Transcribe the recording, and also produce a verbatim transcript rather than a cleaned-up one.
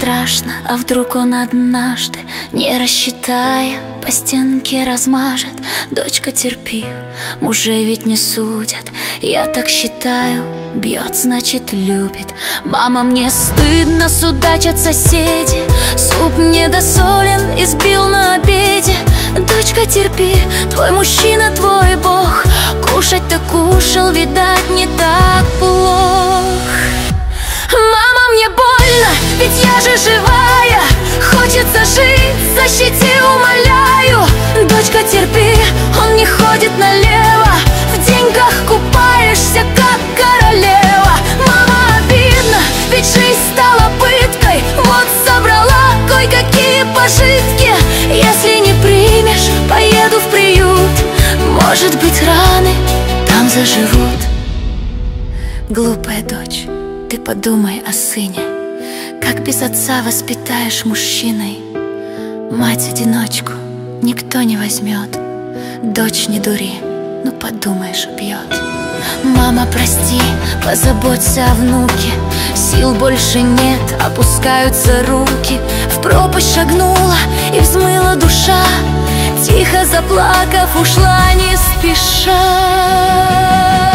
страшно, а вдруг он однажды, не рассчитая, по стенке размажет. Дочка, терпи, мужей ведь не судят. Я так считаю, бьет, значит любит. Мама, мне стыдно, судачат соседи. Суп недосолен, избил на обеде. Дочка, терпи, твой мужчина, твой бог. Кушать-то кушал, видать, не так плох. Мама, мне больно, ведь я же живая. Хочется жить, защити, умоляю. Дочка, терпи, он не ходит налево. В деньгах купаешься, как королева. Мама, обидно, ведь жизнь стала пыткой. Вот собрала кое-какие пожитки. Если не примешь, поеду в приют. Может быть, раны там заживут. Глупая дочь, ты подумай о сыне. Как без отца воспитаешь мужчиной? Мать-одиночку никто не возьмет. Дочь, не дури, ну подумаешь, убьет. Мама, прости, позаботься о внуке. Сил больше нет, опускаются руки. В пропасть шагнула и взмыла душа. Тихо заплакав, ушла не спеша.